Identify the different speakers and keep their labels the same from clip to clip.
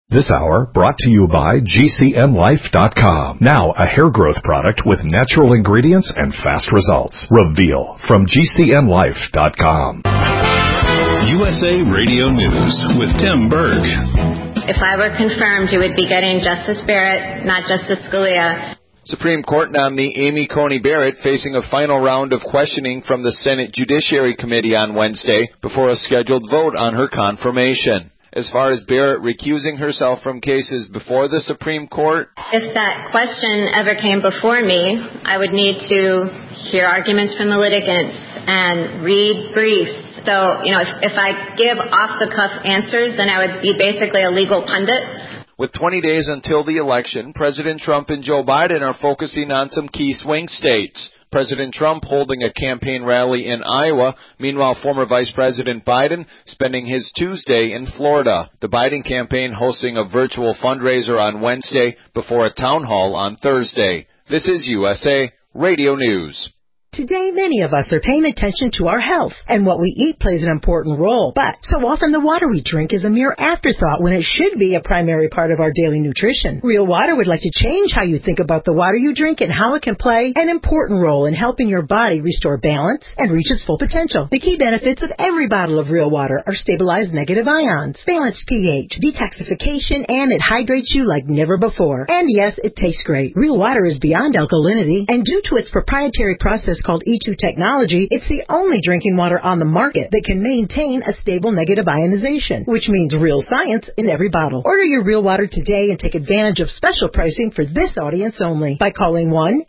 Speaker 1: This hour brought to you by GCNlife.com. Now a hair growth product with natural ingredients and fast results. Reveal from GCNlife.com.
Speaker 2: USA Radio News with Tim Berg.
Speaker 3: If I were confirmed, you would be getting Justice Barrett, not Justice Scalia.
Speaker 4: Supreme Court nominee Amy Coney Barrett facing a final round of questioning from the Senate Judiciary Committee on Wednesday before a scheduled vote on her confirmation. As far as Barrett recusing herself from cases before the Supreme Court,
Speaker 3: if that question ever came before me, I would need to hear arguments from the litigants and read briefs. So, if I give off-the-cuff answers, then I would be basically a legal pundit.
Speaker 4: With 20 days until the election, President Trump and Joe Biden are focusing on some key swing states. President Trump holding a campaign rally in Iowa. Meanwhile, former Vice President Biden spending his Tuesday in Florida. The Biden campaign hosting a virtual fundraiser on Wednesday before a town hall on Thursday. This is USA Radio News.
Speaker 5: Today, many of us are paying attention to our health, and what we eat plays an important role. But so often the water we drink is a mere afterthought when it should be a primary part of our daily nutrition. Real Water would like to change how you think about the water you drink and how it can play an important role in helping your body restore balance and reach its full potential. The key benefits of every bottle of Real Water are stabilized negative ions, balanced pH, detoxification, and it hydrates you like never before. And yes, it tastes great. Real Water is beyond alkalinity, and due to its proprietary process called E2 technology, it's the only drinking water on the market that can maintain a stable negative ionization, which means real science in every bottle. Order your Real Water today and take advantage of special pricing for this audience only by calling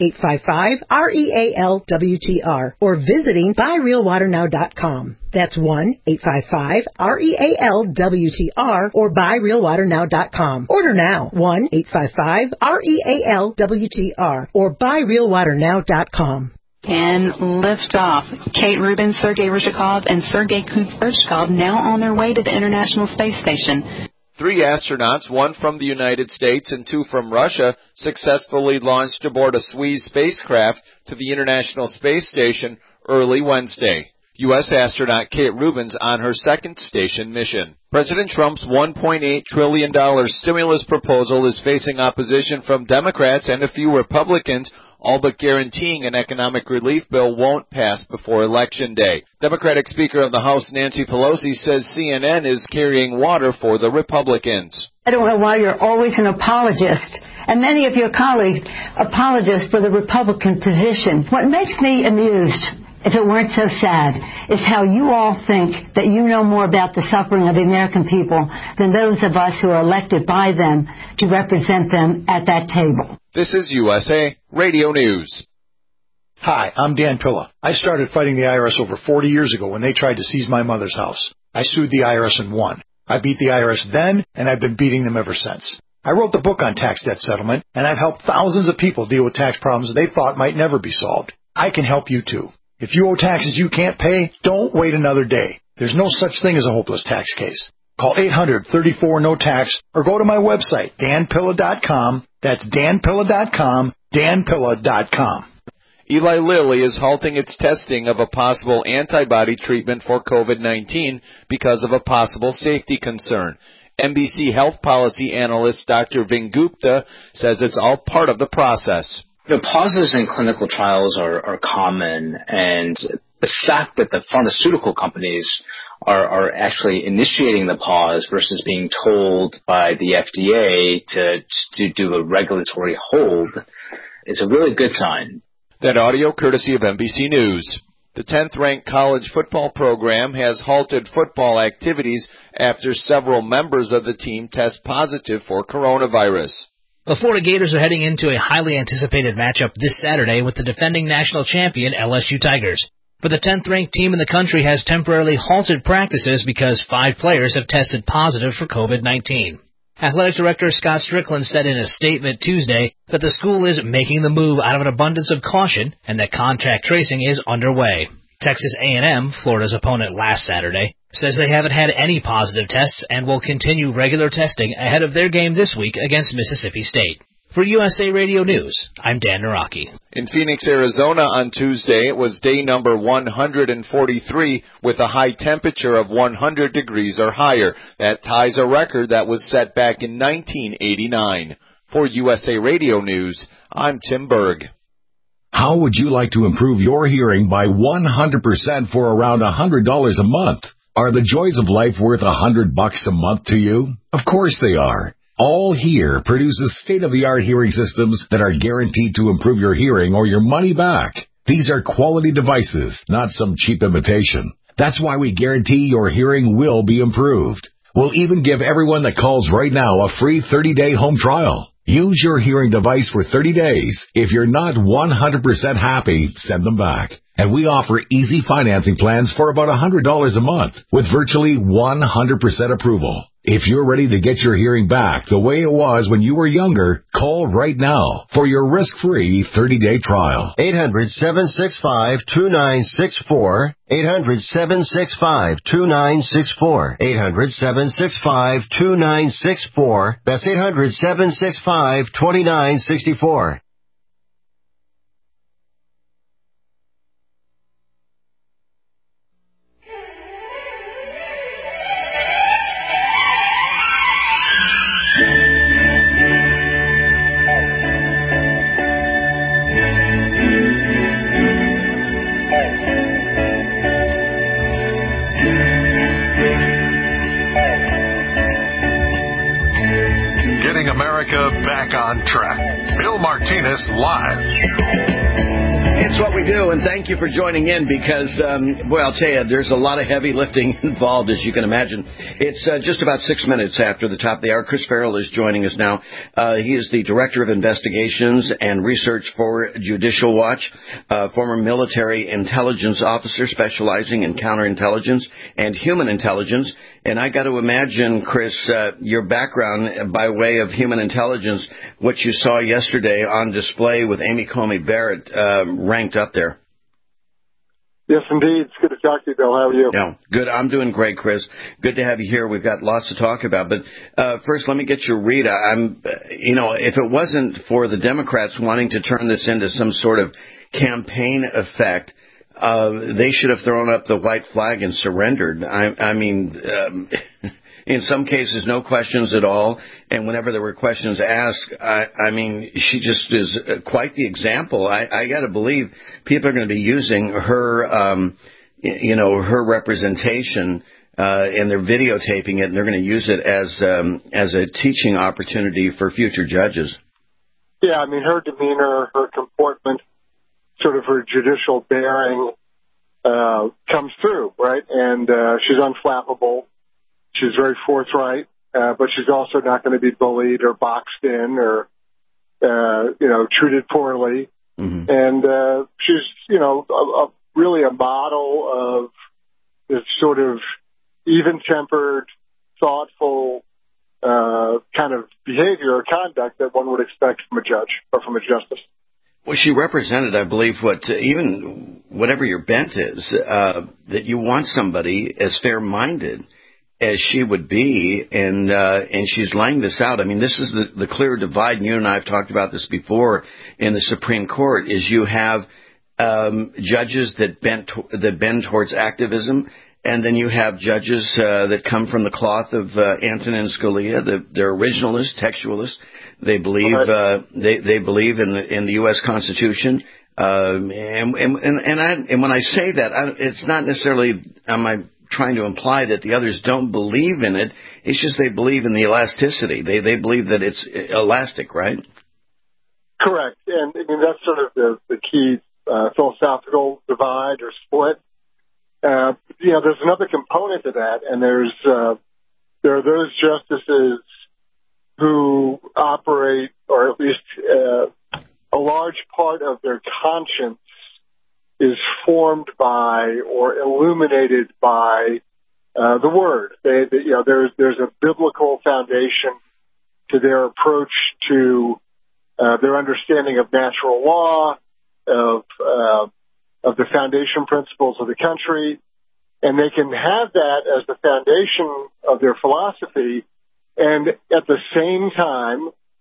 Speaker 5: 1-855-REAL-WTR or visiting buyrealwaternow.com. That's 1-855-REAL-WTR or buyrealwaternow.com. Order now, 1-855-REAL-WTR or buyrealwaternow.com.
Speaker 6: And lift off. Kate Rubin, Sergei Ryzhikov, and Sergei Kuzberchkov now on their way to the International Space Station.
Speaker 4: 3 astronauts, 1 from the United States and 2 from Russia, successfully launched aboard a Soyuz spacecraft to the International Space Station early Wednesday. U.S. astronaut Kate Rubin's on her second station mission. President Trump's $1.8 trillion stimulus proposal is facing opposition from Democrats and a few Republicans, all but guaranteeing an economic relief bill won't pass before Election Day. Democratic Speaker of the House Nancy Pelosi says CNN is carrying water for the Republicans.
Speaker 7: I don't know why you're always an apologist, and many of your colleagues apologists for the Republican position. What makes me amused, if it weren't so sad, is how you all think that you know more about the suffering of the American people than those of us who are elected by them to represent them at that table.
Speaker 4: This is USA Radio News.
Speaker 8: Hi, I'm Dan Pilla. I started fighting the IRS over 40 years ago when they tried to seize my mother's house. I sued the IRS and won. I beat the IRS then, and I've been beating them ever since. I wrote the book on tax debt settlement, and I've helped thousands of people deal with tax problems they thought might never be solved. I can help you too. If you owe taxes you can't pay, don't wait another day. There's no such thing as a hopeless tax case. Call 800-34-NO-TAX or go to my website, danpilla.com. That's danpilla.com, danpilla.com.
Speaker 4: Eli Lilly is halting its testing of a possible antibody treatment for COVID-19 because of a possible safety concern. NBC health policy analyst Dr. Vin Gupta says it's all part of the process.
Speaker 9: Pauses in clinical trials are common, and the fact that the pharmaceutical companies are actually initiating the pause versus being told by the FDA to do a regulatory hold is a really good sign.
Speaker 4: That audio courtesy of NBC News. The 10th-ranked college football program has halted football activities after several members of the team test positive for coronavirus.
Speaker 10: The Florida Gators are heading into a highly anticipated matchup this Saturday with the defending national champion LSU Tigers. But the 10th-ranked team in the country has temporarily halted practices because 5 players have tested positive for COVID-19. Athletic Director Scott Strickland said in a statement Tuesday that the school is making the move out of an abundance of caution and that contact tracing is underway. Texas A&M, Florida's opponent last Saturday, says they haven't had any positive tests and will continue regular testing ahead of their game this week against Mississippi State. For USA Radio News, I'm Dan Naraki.
Speaker 4: In Phoenix, Arizona on Tuesday, it was day number 143 with a high temperature of 100 degrees or higher. That ties a record that was set back in 1989. For USA Radio News, I'm Tim Berg.
Speaker 1: How would you like to improve your hearing by 100% for around $100 a month? Are the joys of life worth $100 a month to you? Of course they are. All Hear produces state-of-the-art hearing systems that are guaranteed to improve your hearing or your money back. These are quality devices, not some cheap imitation. That's why we guarantee your hearing will be improved. We'll even give everyone that calls right now a free 30-day home trial. Use your hearing device for 30 days. If you're not 100% happy, send them back. And we offer easy financing plans for about $100 a month with virtually 100% approval. If you're ready to get your hearing back the way it was when you were younger, call right now for your risk-free 30-day trial.
Speaker 11: 800-765-2964. 800-765-2964. 800-765-2964. That's 800-765-2964.
Speaker 1: Back on track. Bill Martinez live.
Speaker 12: It's what we do, and thank you for joining in because, I'll tell you, there's a lot of heavy lifting involved, as you can imagine. It's just about 6 minutes after the top of the hour. Chris Farrell is joining us now. He is the Director of Investigations and Research for Judicial Watch, former military intelligence officer specializing in counterintelligence and human intelligence. And I got to imagine, Chris, your background by way of human intelligence, what you saw yesterday on display with Amy Comey Barrett, ranked up there.
Speaker 13: Yes, indeed. It's good to talk to you, Bill. How are you?
Speaker 12: Yeah, good. I'm doing great, Chris. Good to have you here. We've got lots to talk about. But first, let me get your read. If it wasn't for the Democrats wanting to turn this into some sort of campaign effect, they should have thrown up the white flag and surrendered. In some cases, no questions at all. And whenever there were questions asked, she just is quite the example. I got to believe people are going to be using her, her representation, and they're videotaping it, and they're going to use it as a teaching opportunity for future judges.
Speaker 13: Yeah, her demeanor, her comportment, sort of her judicial bearing comes through, right? And she's unflappable. She's very forthright, but she's also not going to be bullied or boxed in or, treated poorly. Mm-hmm. And she's, really a model of this sort of even-tempered, thoughtful kind of behavior or conduct that one would expect from a judge or from a justice.
Speaker 12: Well, she represented, I believe, whatever your bent is, that you want somebody as fair-minded as she would be, and she's laying this out. This is the clear divide, and you and I have talked about this before in the Supreme Court, is you have judges that bend towards activism, and then you have judges that come from the cloth of Antonin Scalia. They're originalists, textualists. They believe they believe in the U.S. Constitution. And when I say that, it's not necessarily am I trying to imply that the others don't believe in it. It's just they believe in the elasticity. They believe that it's elastic, right?
Speaker 13: Correct. And that's sort of the key philosophical divide or split. There's another component to that, and there are those justices who operate, or at least a large part of their conscience is formed by or illuminated by the Word. There's a biblical foundation to their approach to their understanding of natural law, of the foundation principles of the country, and they can have that as the foundation of their philosophy, and at the same time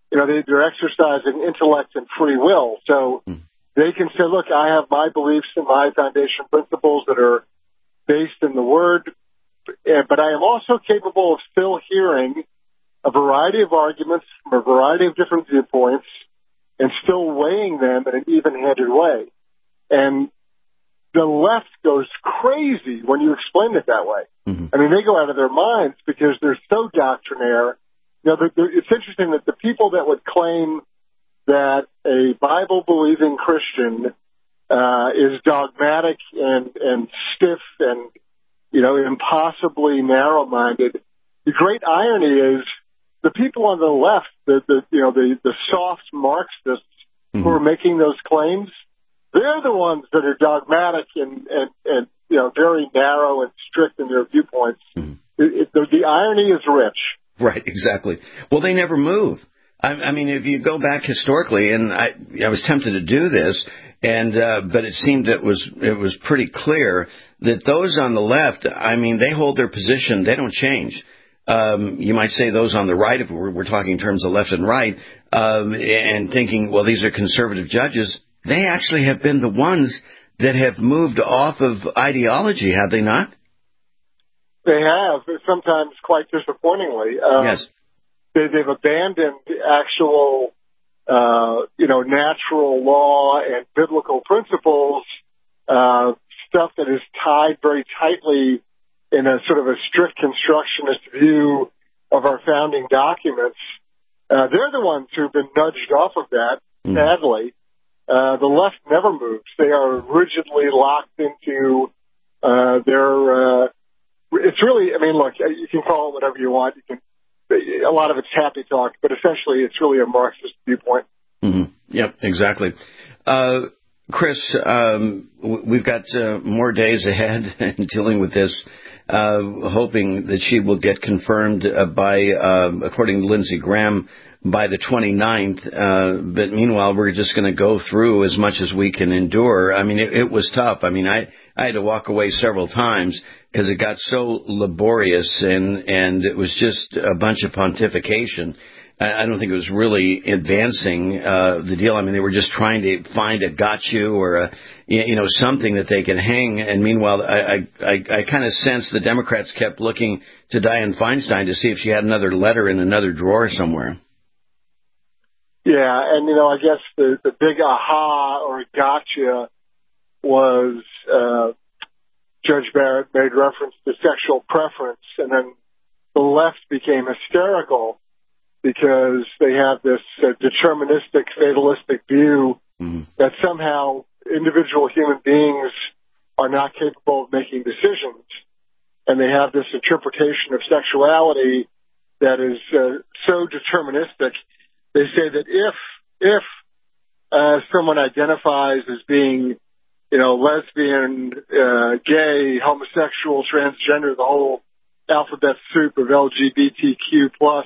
Speaker 13: they're exercising intellect and free will. So they can say, look, I have my beliefs and my foundation principles that are based in the Word, but I am also capable of still hearing a variety of arguments from a variety of different viewpoints and still weighing them in an even-handed way. And the left goes crazy when you explain it that way. I mean, they go out of their minds because they're so doctrinaire. It's interesting that the people that would claim that a Bible-believing Christian is dogmatic and stiff and, impossibly narrow-minded, the great irony is the people on the left, the soft Marxists who are making those claims, they're the ones that are dogmatic and very narrow and strict in their viewpoints. The irony is rich.
Speaker 12: Right, exactly. Well, they never move. I mean, if you go back historically, and I was tempted to do this, but it seemed it was pretty clear that those on the left, I mean, they hold their position. They don't change. You might say those on the right, if we're talking in terms of left and right, and thinking, well, these are conservative judges. They actually have been the ones that have moved off of ideology, have they not?
Speaker 13: They have, sometimes quite disappointingly.
Speaker 12: Yes.
Speaker 13: They've abandoned actual, natural law and biblical principles, stuff that is tied very tightly in a sort of a strict constructionist view of our founding documents. They're the ones who've been nudged off of that, sadly. The left never moves. They are rigidly locked into their... it's really, I mean, look, you can call it whatever you want. A lot of it's happy talk, but essentially it's really a Marxist viewpoint.
Speaker 12: Yep, exactly. Chris, we've got more days ahead in dealing with this, hoping that she will get confirmed by, according to Lindsey Graham, by the 29th. But meanwhile, we're just going to go through as much as we can endure. I mean, it was tough. I mean, I had to walk away several times because it got so laborious and it was just a bunch of pontification. I don't think it was really advancing the deal. I mean, they were just trying to find a gotcha or something that they can hang. And meanwhile, I kind of sensed the Democrats kept looking to Dianne Feinstein to see if she had another letter in another drawer somewhere.
Speaker 13: Yeah, and I guess the big aha or gotcha was Judge Barrett made reference to sexual preference, and then the left became hysterical because they have this deterministic, fatalistic view that somehow individual human beings are not capable of making decisions. And they have this interpretation of sexuality that is so deterministic. They say that if someone identifies as being, lesbian, gay, homosexual, transgender, the whole alphabet soup of LGBTQ plus,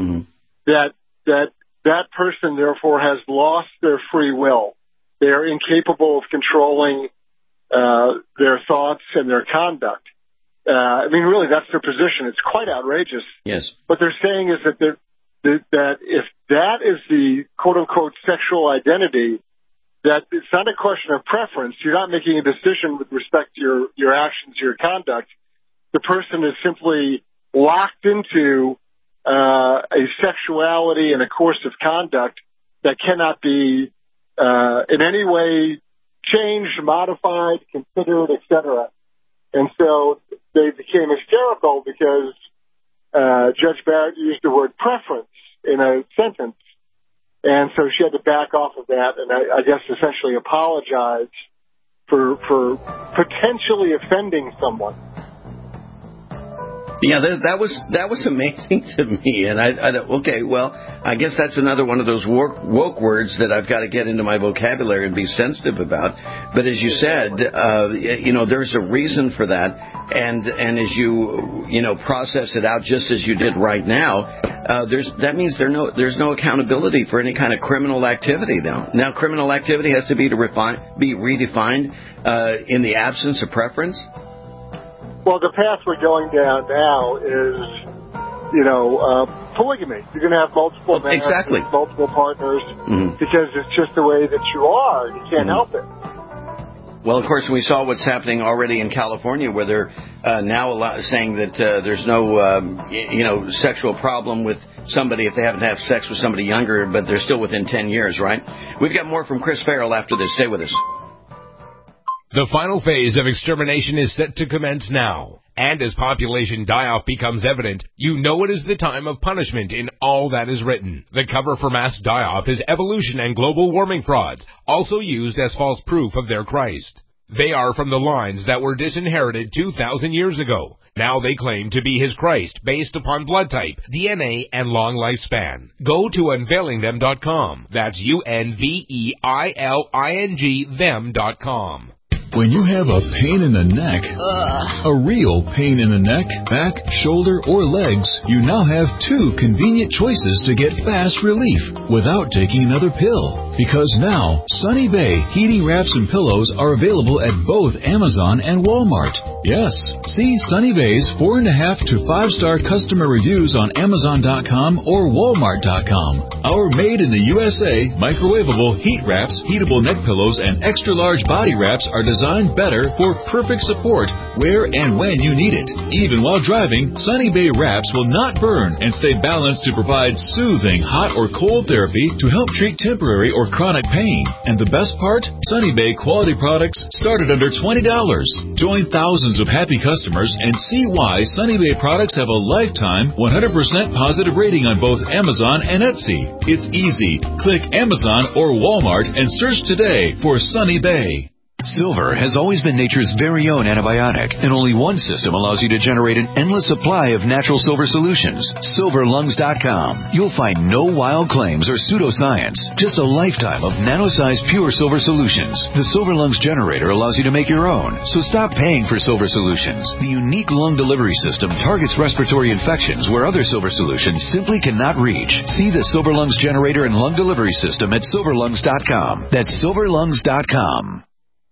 Speaker 13: that person therefore has lost their free will. They are incapable of controlling their thoughts and their conduct. I mean, really, that's their position. It's quite outrageous.
Speaker 12: Yes.
Speaker 13: What they're saying is that if that is the quote-unquote sexual identity, that it's not a question of preference. You're not making a decision with respect to your actions, your conduct. The person is simply locked into a sexuality and a course of conduct that cannot be in any way changed, modified, considered, etc. And so they became hysterical because Judge Barrett used the word preference in a sentence. And so she had to back off of that and I guess essentially apologize for potentially offending someone.
Speaker 12: Yeah, that was amazing to me, and I okay, well, I guess that's another one of those woke words that I've got to get into my vocabulary and be sensitive about. But as you said, there's a reason for that, and as you process it out just as you did right now, that means there's no accountability for any kind of criminal activity now. Now, criminal activity has to be redefined in the absence of preference.
Speaker 13: Well, the path we're going down now is, polygamy. You're going to have multiple marriages, multiple partners, because it's just the way that you are. You can't help it.
Speaker 12: Well, of course, we saw what's happening already in California, where they're now saying that there's no, sexual problem with somebody if they happen to have sex with somebody younger, but they're still within 10 years, right? We've got more from Chris Farrell after this. Stay with us.
Speaker 14: The final phase of extermination is set to commence now. And as population die-off becomes evident, you know it is the time of punishment in all that is written. The cover for mass die-off is evolution and global warming frauds, also used as false proof of their Christ. They are from the lines that were disinherited 2,000 years ago. Now they claim to be his Christ based upon blood type, DNA, and long lifespan. Go to unveilingthem.com. That's UNVEILING them.com.
Speaker 15: When you have a pain in the neck, a real pain in the neck, back, shoulder, or legs, you now have two convenient choices to get fast relief without taking another pill. Because now, Sunny Bay heating wraps and pillows are available at both Amazon and Walmart. Yes, see Sunny Bay's 4.5 to 5-star customer reviews on Amazon.com or Walmart.com. Our made in the USA microwavable heat wraps, heatable neck pillows, and extra large body wraps are designed better for perfect support where and when you need it. Even while driving, Sunny Bay wraps will not burn and stay balanced to provide soothing hot or cold therapy to help treat temporary or chronic pain. And the best part? Sunny Bay quality products start at under $20. Join thousands of happy customers and see why Sunny Bay products have a lifetime 100% positive rating on both Amazon and Etsy. It's easy. Click Amazon or Walmart and search today for Sunny Bay.
Speaker 16: Silver has always been nature's very own antibiotic, and only one system allows you to generate an endless supply of natural silver solutions. SilverLungs.com. You'll find no wild claims or pseudoscience, just a lifetime of nano-sized pure silver solutions. The Silver Lungs generator allows you to make your own, so stop paying for silver solutions. The unique lung delivery system targets respiratory infections where other silver solutions simply cannot reach. See the Silver Lungs generator and lung delivery system at SilverLungs.com. That's SilverLungs.com.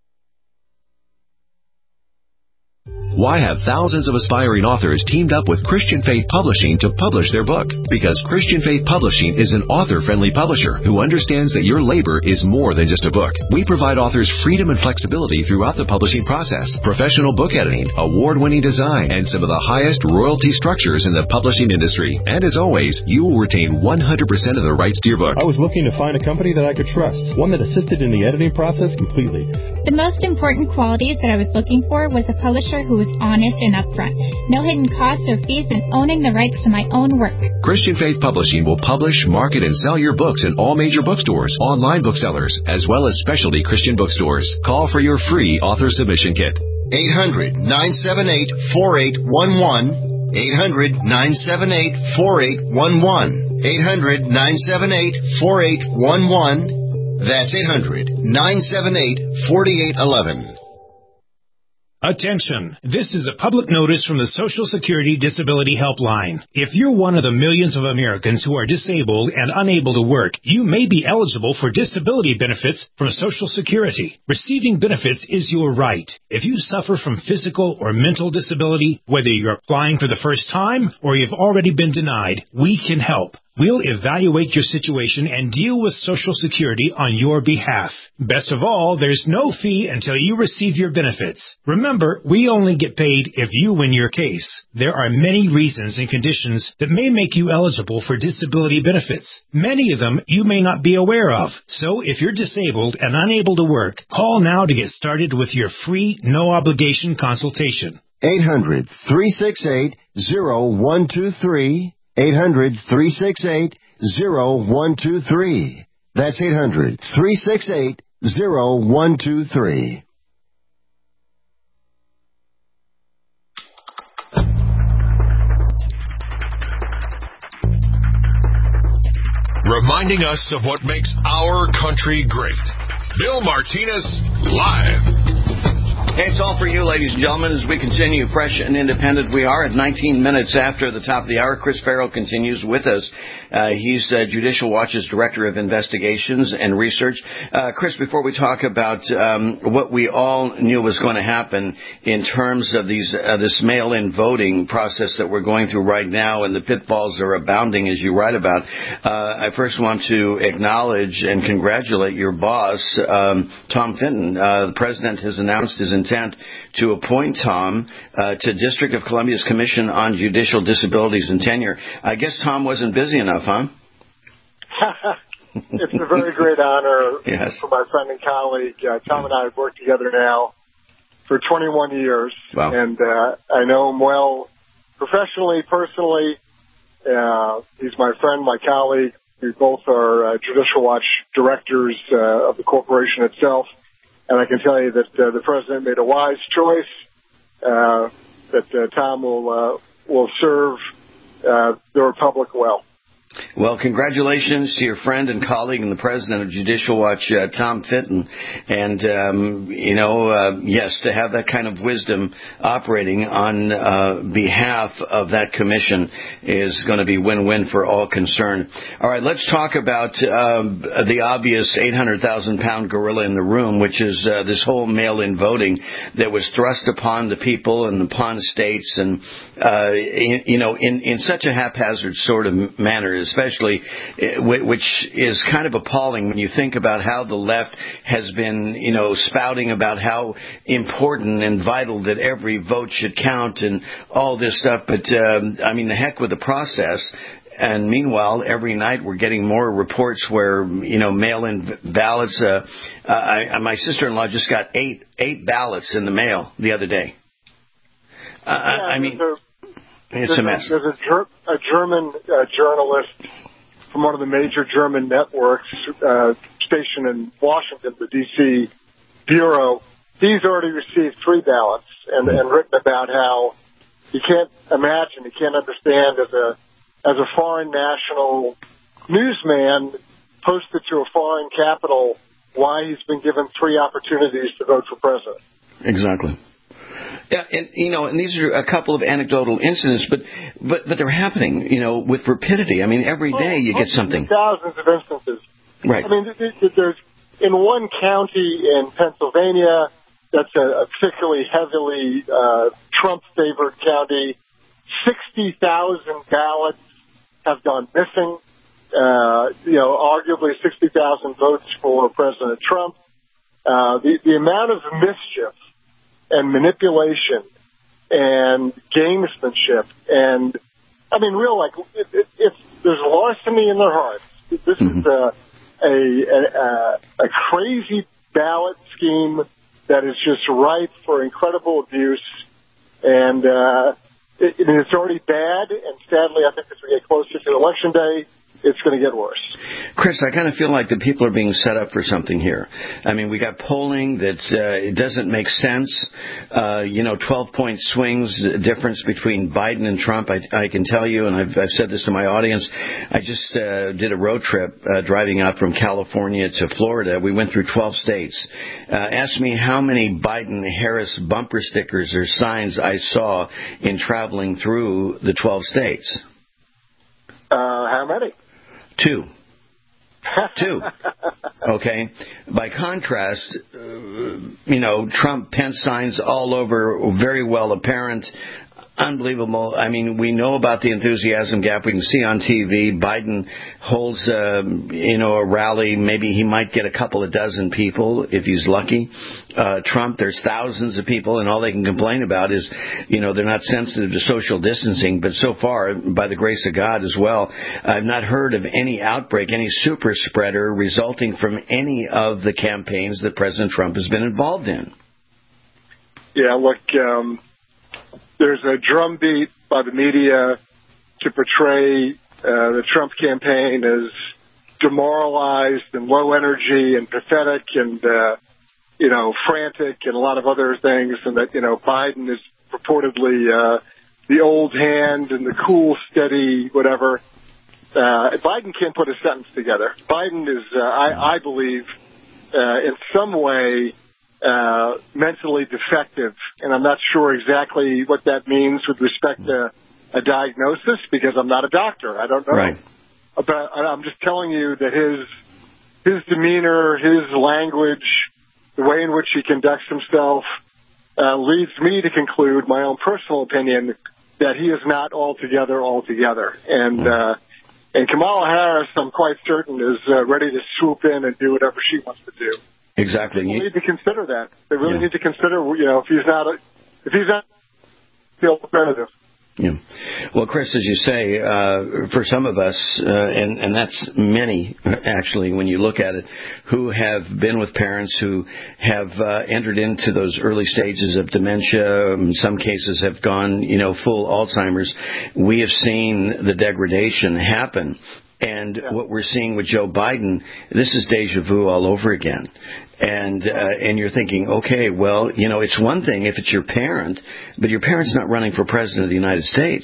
Speaker 17: Why have thousands of aspiring authors teamed up with Christian Faith Publishing to publish their book? Because Christian Faith Publishing is an author-friendly publisher who understands that your labor is more than just a book. We provide authors freedom and flexibility throughout the publishing process, professional book editing, award-winning design, and some of the highest royalty structures in the publishing industry. And as always, you will retain 100% of the rights to your book.
Speaker 18: I was looking to find a company that I could trust, one that assisted in the editing process completely.
Speaker 19: The most important qualities that I was looking for was a publisher who was honest and upfront. No hidden costs or fees, and owning the rights to my own work.
Speaker 17: Christian Faith Publishing will publish, market, and sell your books in all major bookstores, online booksellers, as well as specialty Christian bookstores. Call for your free author submission kit.
Speaker 20: 800-978-4811. 800-978-4811. 800-978-4811. That's 800-978-4811.
Speaker 21: Attention! This is a public notice from the Social Security Disability Helpline. If you're one of the millions of Americans who are disabled and unable to work, you may be eligible for disability benefits from Social Security. Receiving benefits is your right. If you suffer from physical or mental disability, whether you're applying for the first time or you've already been denied, we can help. We'll evaluate your situation and deal with Social Security on your behalf. Best of all, there's no fee until you receive your benefits. Remember, we only get paid if you win your case. There are many reasons and conditions that may make you eligible for disability benefits. Many of them you may not be aware of. So if you're disabled and unable to work, call now to get started with your free, no-obligation consultation.
Speaker 20: 800-368-0123. 800-368-0123. That's 800-368-0123.
Speaker 2: Reminding us of what makes our country great. Bill Martinez, live.
Speaker 12: Hey, it's all for you, ladies and gentlemen, as we continue fresh and independent. We are at 19 minutes after the top of the hour. Chris Farrell continues with us. He's Judicial Watch's Director of Investigations and Research. Chris, before we talk about what we all knew was going to happen in terms of this mail-in voting process that we're going through right now, and the pitfalls are abounding, as you write about, I first want to acknowledge and congratulate your boss, Tom Fitton. The president has announced his intent to appoint Tom to District of Columbia's Commission on Judicial Disabilities and Tenure. I guess Tom wasn't busy enough, huh?
Speaker 13: It's a very great honor
Speaker 12: yes.
Speaker 13: for my friend and colleague. Tom and I have worked together now for 21 years,
Speaker 12: wow.
Speaker 13: And I know him well professionally, personally. He's my friend, my colleague. We both are Judicial Watch directors of the corporation itself. And I can tell you that the president made a wise choice, that Tom will serve the Republic well.
Speaker 12: Well, congratulations to your friend and colleague and the president of Judicial Watch, Tom Fitton. And, yes, to have that kind of wisdom operating on behalf of that commission is going to be win-win for all concerned. All right, let's talk about the obvious 800,000-pound gorilla in the room, which is this whole mail-in voting that was thrust upon the people and upon states and, in such a haphazard sort of manner, especially, which is kind of appalling when you think about how the left has been, spouting about how important and vital that every vote should count and all this stuff. But, the heck with the process. And meanwhile, every night we're getting more reports where, mail-in ballots. My sister-in-law just got eight ballots in the mail the other day. It's a mess.
Speaker 13: There's a German journalist from one of the major German networks stationed in Washington, the D.C. Bureau. He's already received 3 ballots and written about how he can't imagine, he can't understand as a foreign national newsman posted to a foreign capital why he's been given 3 opportunities to vote for president.
Speaker 12: Exactly. Yeah, and these are a couple of anecdotal incidents, but they're happening, with rapidity. Every day you get something.
Speaker 13: Thousands of instances.
Speaker 12: Right.
Speaker 13: There's in one county in Pennsylvania that's a particularly heavily Trump-favored county. 60,000 ballots have gone missing. Arguably 60,000 votes for President Trump. The amount of mischief and manipulation and gamesmanship and, if there's larceny in their hearts, this is a crazy ballot scheme that is just ripe for incredible abuse. And it's already bad, and sadly, I think as we get closer to Election Day, it's going to get worse.
Speaker 12: Chris, I kind of feel like the people are being set up for something here. We got polling that it doesn't make sense. 12-point swings difference between Biden and Trump. I can tell you, and I've said this to my audience, I just did a road trip driving out from California to Florida. We went through 12 states. Ask me how many Biden-Harris bumper stickers or signs I saw in traveling through the 12 states.
Speaker 13: How many?
Speaker 12: 2. Okay. By contrast, Trump Pence signs all over, very well apparent. Unbelievable. We know about the enthusiasm gap. We can see on TV. Biden holds, a rally. Maybe he might get a couple of dozen people if he's lucky. Trump, there's thousands of people, and all they can complain about is, they're not sensitive to social distancing. But so far, by the grace of God as well, I've not heard of any outbreak, any super spreader resulting from any of the campaigns that President Trump has been involved in.
Speaker 13: Yeah, look, there's a drumbeat by the media to portray the Trump campaign as demoralized and low energy and pathetic and, frantic and a lot of other things, and that, Biden is purportedly the old hand and the cool, steady, whatever. Biden can't put a sentence together. Biden is, I believe, in some way, mentally defective, and I'm not sure exactly what that means with respect to a diagnosis because I'm not a doctor. I don't know.
Speaker 12: Right.
Speaker 13: But I'm just telling you that his demeanor, his language, the way in which he conducts himself leads me to conclude, my own personal opinion, that he is not altogether. And Kamala Harris, I'm quite certain, is ready to swoop in and do whatever she wants to do.
Speaker 12: Exactly.
Speaker 13: People need to consider that. They really need to consider, if he's not the alternative.
Speaker 12: Yeah. Well, Chris, as you say, for some of us, and that's many, actually, when you look at it, who have been with parents who have entered into those early stages of dementia, in some cases have gone, full Alzheimer's, we have seen the degradation happen. And what we're seeing with Joe Biden, this is deja vu all over again. And you're thinking, okay, well, it's one thing if it's your parent, but your parent's not running for president of the United States.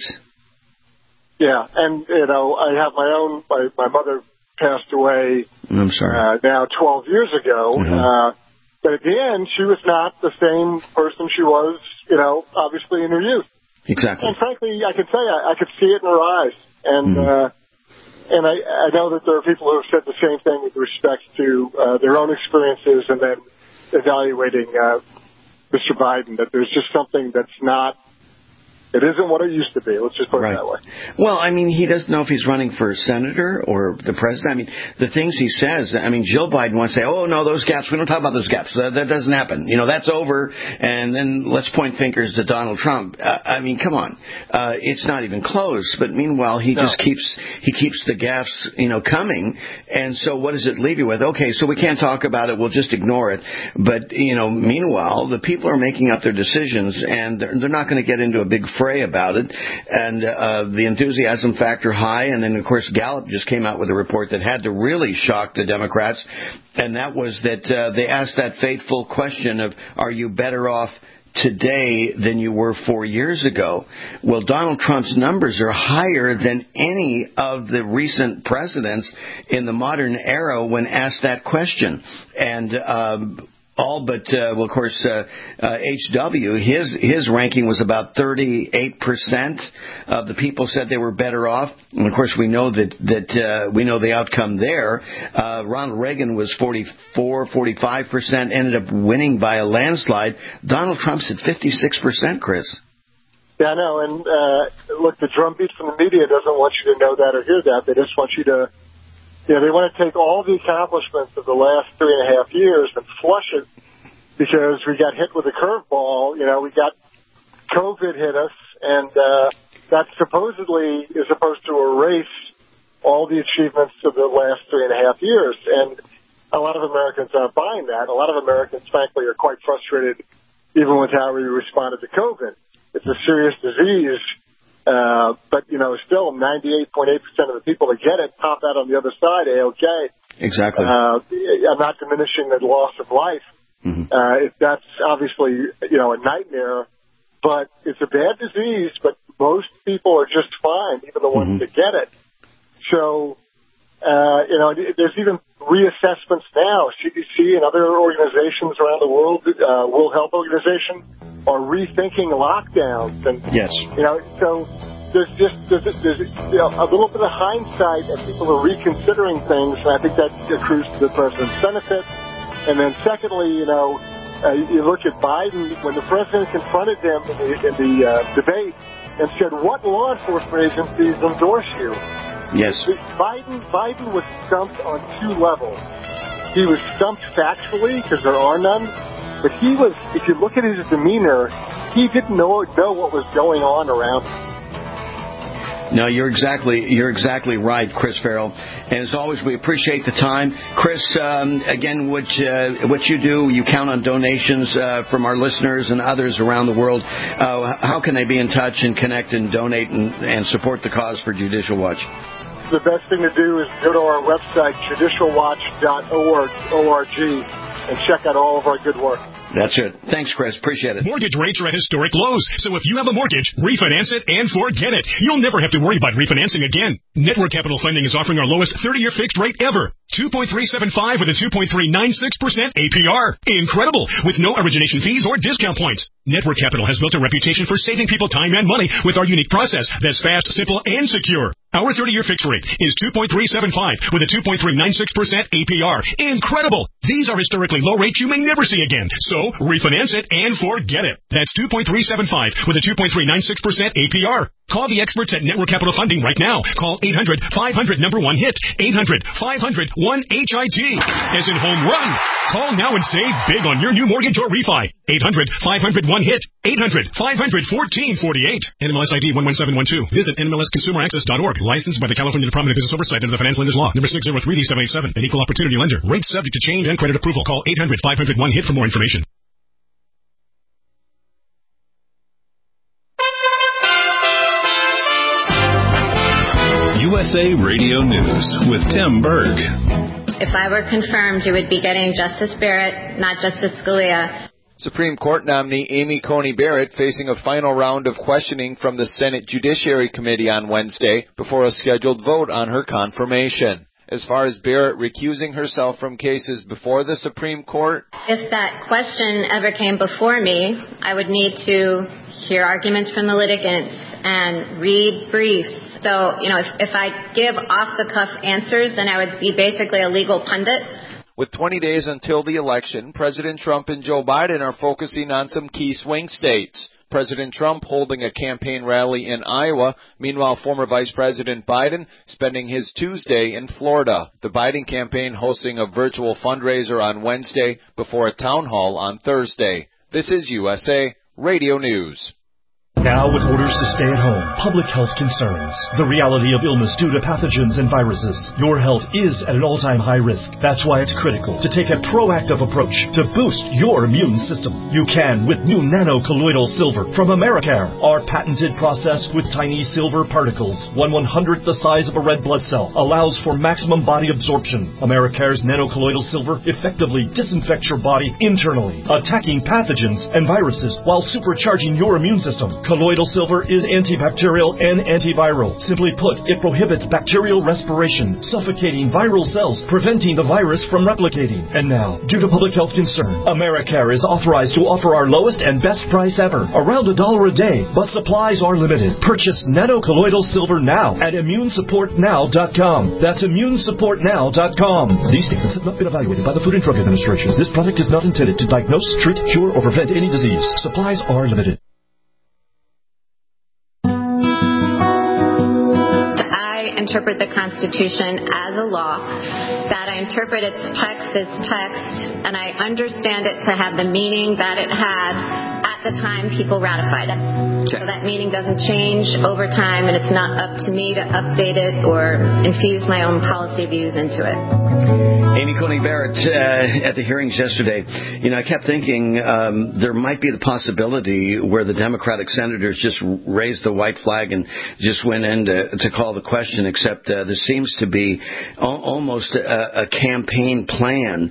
Speaker 13: Yeah, and, I have my mother passed away.
Speaker 12: I'm sorry.
Speaker 13: Now 12 years ago.
Speaker 12: Mm-hmm.
Speaker 13: But at the end, she was not the same person she was, obviously in her youth.
Speaker 12: Exactly.
Speaker 13: And frankly, I can tell you, I could see it in her eyes. And, and I know that there are people who have said the same thing with respect to their own experiences and then evaluating Mr. Biden, that there's just something that's not, it isn't what it used to be. Let's just put it that way.
Speaker 12: Well, he doesn't know if he's running for senator or the president. The things he says, Jill Biden wants to say, oh, no, those gaps, we don't talk about those gaps. That doesn't happen. That's over. And then let's point fingers to Donald Trump. Come on. It's not even close. But meanwhile, he just keeps the gaps, coming. And so what does it leave you with? Okay, so we can't talk about it. We'll just ignore it. But, meanwhile, the people are making up their decisions, and they're not going to get into a big fray about it, and the enthusiasm factor high, and then of course Gallup just came out with a report that had to really shock the Democrats, and that was that they asked that fateful question of, are you better off today than you were 4 years ago? Well, Donald Trump's numbers are higher than any of the recent presidents in the modern era when asked that question, and all but, of course, H.W., his ranking was about 38% of the people said they were better off. And, of course, we know that we know the outcome there. Ronald Reagan was 45%, ended up winning by a landslide. Donald Trump's at 56%, Chris.
Speaker 13: Yeah, I know. And, look, the drumbeat from the media doesn't want you to know that or hear that. They just want you to... Yeah, they want to take all the accomplishments of the last 3.5 years and flush it because we got hit with a curveball. We got COVID hit us, and that supposedly is supposed to erase all the achievements of the last 3.5 years. And a lot of Americans aren't buying that. A lot of Americans, frankly, are quite frustrated even with how we responded to COVID. It's a serious disease. But, still 98.8% of the people that get it pop out on the other side, A-OK.
Speaker 12: Exactly.
Speaker 13: I'm not diminishing the loss of life. Mm-hmm. That's obviously, a nightmare, but it's a bad disease, but most people are just fine, even the ones that get it. So, there's even reassessments now. CDC and other organizations around the world, World Health Organization, are rethinking lockdowns. And,
Speaker 12: yes.
Speaker 13: So there's a little bit of hindsight, and people are reconsidering things, and I think that accrues to the president's benefit. And then secondly, you look at Biden, when the president confronted him in the debate and said, what law enforcement agencies endorse you?
Speaker 12: Yes.
Speaker 13: Biden was stumped on two levels. He was stumped factually, because there are none, but he was, if you look at his demeanor, he didn't know what was going on around him.
Speaker 12: No, you're exactly right, Chris Farrell. And as always, we appreciate the time. Chris, again, what you do, you count on donations from our listeners and others around the world. How can they be in touch and connect and donate and support the cause for Judicial Watch?
Speaker 13: The best thing to do is go to our website, judicialwatch.org, and check out all of our good work.
Speaker 12: That's it. Thanks, Chris. Appreciate it.
Speaker 3: Mortgage rates are at historic lows, so if you have a mortgage, refinance it and forget it. You'll never have to worry about refinancing again. Network Capital Funding is offering our lowest 30-year fixed rate ever. 2.375 with a 2.396% APR. Incredible! With no origination fees or discount points. Network Capital has built a reputation for saving people time and money with our unique process that's fast, simple, and secure. Our 30-year fixed rate is 2.375 with a 2.396% APR. Incredible! These are historically low rates you may never see again. So, refinance it and forget it. That's 2.375 with a 2.396% APR. Call the experts at Network Capital Funding right now. Call 800-500-1HIT. 800-500-1HIT. As in home run. Call now and save big on your new mortgage or refi. 800-500-1HIT. 800-500-1448. NMLS ID 11712. Visit NMLSConsumerAccess.org. Licensed by the California Department of Business Oversight under the Financial Lenders Law. Number 603D787. An equal opportunity lender. Rates subject to change and credit approval. Call 800-500-1HIT for more information.
Speaker 15: USA Radio News with Tim Berg.
Speaker 5: If I were confirmed, you would be getting Justice Barrett, not Justice Scalia.
Speaker 4: Supreme Court nominee Amy Coney Barrett facing a final round of questioning from the Senate Judiciary Committee on Wednesday before a scheduled vote on her confirmation. As far as Barrett recusing herself from cases before the Supreme Court,
Speaker 5: if that question ever came before me, I would need to hear arguments from the litigants and read briefs. So, if I give off-the-cuff answers, then I would be basically a legal pundit.
Speaker 4: With 20 days until the election, President Trump and Joe Biden are focusing on some key swing states. President Trump holding a campaign rally in Iowa. Meanwhile, former Vice President Biden spending his Tuesday in Florida. The Biden campaign hosting a virtual fundraiser on Wednesday before a town hall on Thursday. This is USA Radio News.
Speaker 22: Now with orders to stay at home, public health concerns, the reality of illness due to pathogens and viruses, your health is at an all-time high risk. That's why it's critical to take a proactive approach to boost your immune system. You can with new nano-colloidal silver from Americare. Our patented process with tiny silver particles, 1/100th the size of a red blood cell, allows for maximum body absorption. Americare's nano-colloidal silver effectively disinfects your body internally, attacking pathogens and viruses while supercharging your immune system. Colloidal silver is antibacterial and antiviral. Simply put, it prohibits bacterial respiration, suffocating viral cells, preventing the virus from replicating. And now, due to public health concern, Americare is authorized to offer our lowest and best price ever, around $1 a day, but supplies are limited. Purchase nano-colloidal silver now at immunesupportnow.com. That's immunesupportnow.com. These statements have not been evaluated by the Food and Drug Administration. This product is not intended to diagnose, treat, cure, or prevent any disease. Supplies are limited.
Speaker 5: Interpret the Constitution as a law, that I interpret its text as text, and I understand it to have the meaning that it had at the time people ratified it. Okay. So that meaning doesn't change over time, and it's not up to me to update it or infuse my own policy views into it.
Speaker 12: Amy Coney Barrett, at the hearings yesterday, I kept thinking there might be the possibility where the Democratic senators just raised the white flag and just went in to call the question, except there seems to be almost a campaign plan,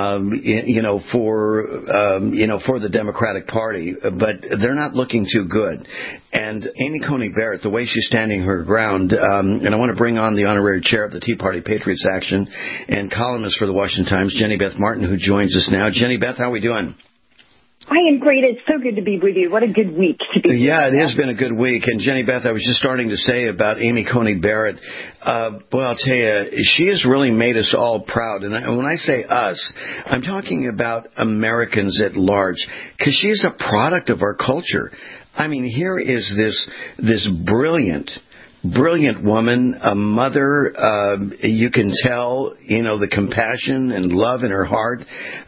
Speaker 12: for the Democratic Party, but they're not looking too good. And Amy Coney Barrett, the way she's standing her ground, and I want to bring on the honorary chair of the Tea Party Patriots Action and columnist for the Washington Times, Jenny Beth Martin, who joins us now. Jenny Beth, how are we doing?
Speaker 23: I am great. It's so good to be with you. What a good week to be.
Speaker 12: Yeah, it has been a good week. And Jenny Beth, I was just starting to say about Amy Coney Barrett. Boy, I'll tell you, she has really made us all proud. And when I say us, I'm talking about Americans at large, because she is a product of our culture. I mean, here is this brilliant woman, a mother. You can tell, the compassion and love in her heart,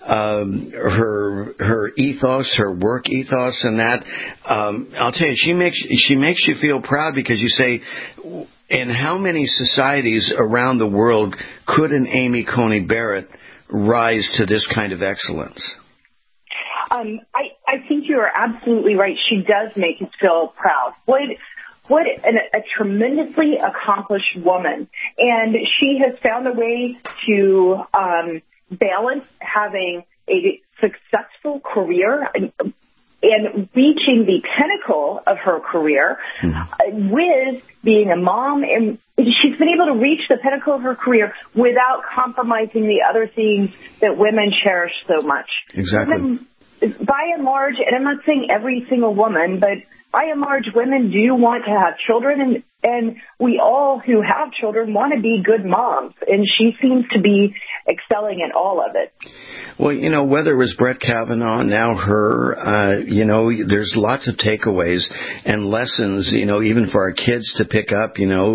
Speaker 12: her ethos, her work ethos, and that. I'll tell you, she makes you feel proud, because you say, in how many societies around the world could an Amy Coney Barrett rise to this kind of excellence?
Speaker 23: I think you are absolutely right. She does make us feel proud. What a tremendously accomplished woman. And she has found a way to balance having a successful career. and reaching the pinnacle of her career with being a mom. And she's been able to reach the pinnacle of her career without compromising the other things that women cherish so much.
Speaker 12: Exactly.
Speaker 23: Women, by and large, and I'm not saying every single woman, but by and large, women do want to have children, and we all who have children want to be good moms, and she seems to be excelling at all of it.
Speaker 12: Well, whether it was Brett Kavanaugh, now her, there's lots of takeaways and lessons, even for our kids to pick up.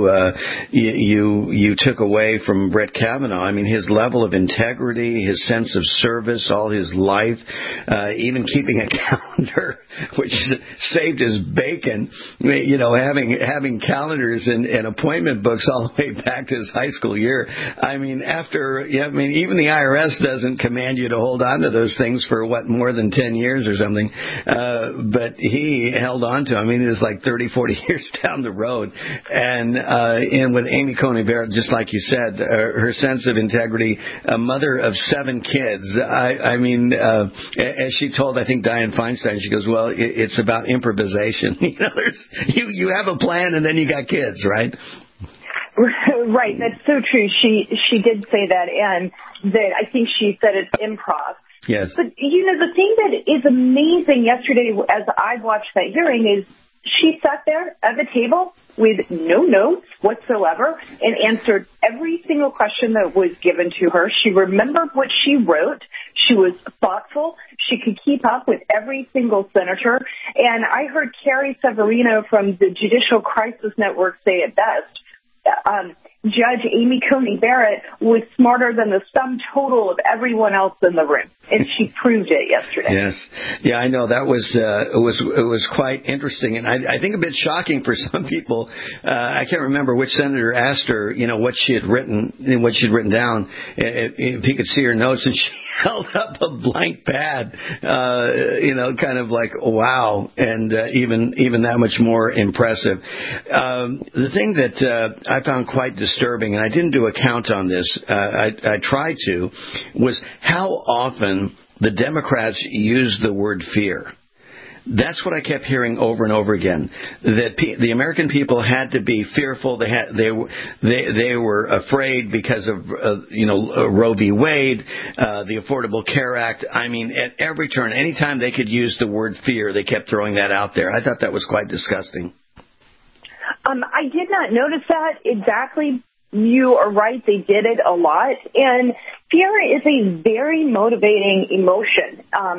Speaker 12: You took away from Brett Kavanaugh, I mean, his level of integrity, his sense of service, all his life, even keeping a calendar, which saved his bacon, having calendars and appointment books all the way back to his high school year. I mean, even the IRS doesn't command you to hold on to those things for more than 10 years or something. But he held on to them. I mean, it was like 30, 40 years down the road. And with Amy Coney Barrett, just like you said, her sense of integrity, a mother of 7 kids. I mean, as she told, I think, Dianne Feinstein, she goes, well, it's about improvisation. You have a plan and then you got kids, right?
Speaker 23: Right, that's so true. She did say that, and that I think she said it's improv.
Speaker 12: Yes.
Speaker 23: But, the thing that is amazing yesterday as I watched that hearing is she sat there at the table with no notes whatsoever and answered every single question that was given to her. She remembered what she wrote. She was thoughtful. She could keep up with every single senator. And I heard Carrie Severino from the Judicial Crisis Network say it best. Judge Amy Coney Barrett was smarter than the sum total of everyone else in the room, and she proved it yesterday.
Speaker 12: Yes, yeah, I know that was it was quite interesting, and I think a bit shocking for some people. I can't remember which senator asked her, what she had written down, if he could see her notes, and she held up a blank pad, kind of like wow, and even that much more impressive. The thing that I found quite disturbing, and I didn't do a count on this, I tried to, was how often the Democrats use the word fear. That's what I kept hearing over and over again. That the American people had to be fearful. They were afraid because of Roe v. Wade, the Affordable Care Act. I mean, at every turn, anytime they could use the word fear, they kept throwing that out there. I thought that was quite disgusting.
Speaker 23: I did not notice that exactly. You are right. They did it a lot. And fear is a very motivating emotion.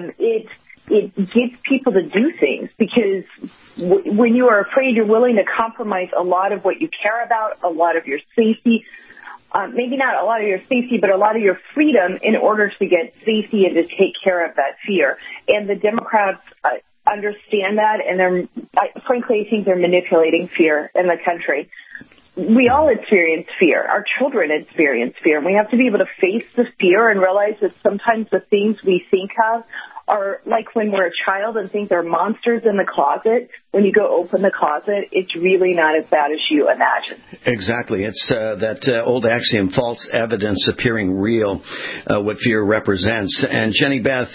Speaker 23: It gets people to do things because when you are afraid, you're willing to compromise a lot of what you care about, a lot of your safety, maybe not a lot of your safety, but a lot of your freedom in order to get safety and to take care of that fear. And the Democrats understand that, and frankly, I think they're manipulating fear in the country. We all experience fear. Our children experience fear, and we have to be able to face the fear and realize that sometimes the things we think of are like when we're a child and think there are monsters in the closet. When you go open the closet, it's really not as bad as you imagine.
Speaker 12: Exactly. It's that old axiom, false evidence appearing real, what fear represents. And Jenny Beth,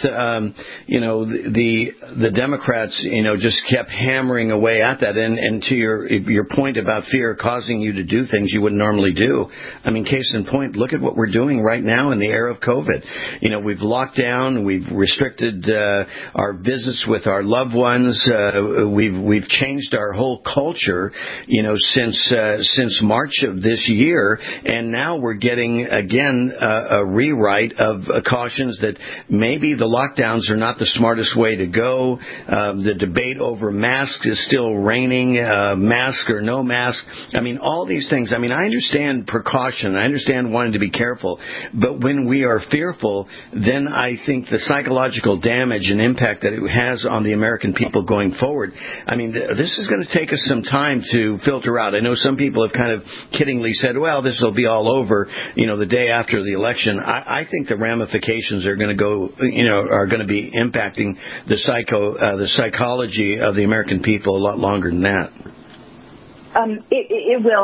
Speaker 12: the Democrats, just kept hammering away at that. And to your point about fear causing you to do things you wouldn't normally do. I mean, case in point, look at what we're doing right now in the era of COVID. We've locked down, we've restricted our visits with our loved ones. We've changed our whole culture, since March of this year, and now we're getting again a rewrite of cautions that maybe the lockdowns are not the smartest way to go. The debate over masks is still reigning, mask or no mask. I mean, all these things. I mean, I understand precaution. I understand wanting to be careful, but when we are fearful, then I think the psychological damage and impact that it has on the American people going forward. I mean, this is going to take us some time to filter out. I know some people have kind of kiddingly said, well, this will be all over, the day after the election. I think the ramifications are going to are going to be impacting the psychology of the American people a lot longer than that.
Speaker 23: It will.